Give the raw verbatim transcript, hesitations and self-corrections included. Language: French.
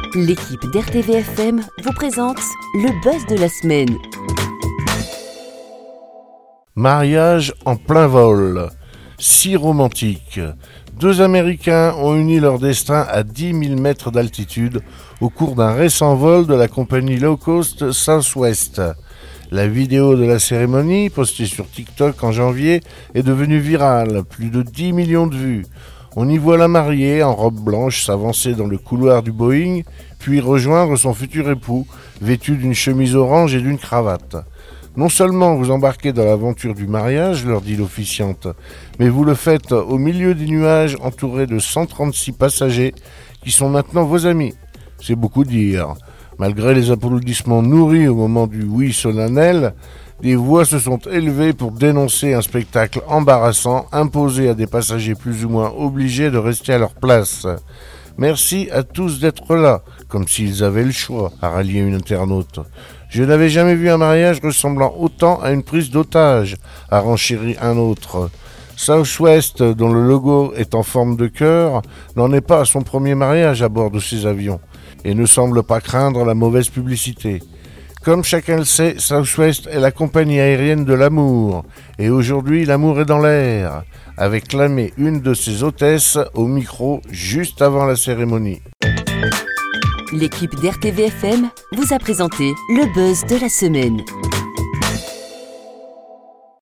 L'équipe d'R T V F M vous présente le buzz de la semaine. Mariage en plein vol. Si romantique. Deux Américains ont uni leur destin à dix mille mètres d'altitude au cours d'un récent vol de la compagnie low-cost Southwest. La vidéo de la cérémonie, postée sur TikTok en janvier, est devenue virale, plus de dix millions de vues. On y voit la mariée en robe blanche s'avancer dans le couloir du Boeing, puis rejoindre son futur époux, vêtu d'une chemise orange et d'une cravate. Non seulement vous embarquez dans l'aventure du mariage, leur dit l'officiante, mais vous le faites au milieu des nuages entourés de cent trente-six passagers qui sont maintenant vos amis. C'est beaucoup dire. Malgré les applaudissements nourris au moment du oui solennel, des voix se sont élevées pour dénoncer un spectacle embarrassant imposé à des passagers plus ou moins obligés de rester à leur place. Merci à tous d'être là, comme s'ils avaient le choix, a rallié une internaute. Je n'avais jamais vu un mariage ressemblant autant à une prise d'otage, a renchéri un autre. Southwest, dont le logo est en forme de cœur, n'en est pas à son premier mariage à bord de ses avions, et ne semble pas craindre la mauvaise publicité. Comme chacun le sait, Southwest est la compagnie aérienne de l'amour, et aujourd'hui l'amour est dans l'air, avait clamé une de ses hôtesses au micro juste avant la cérémonie. L'équipe d'R T V F M vous a présenté le buzz de la semaine.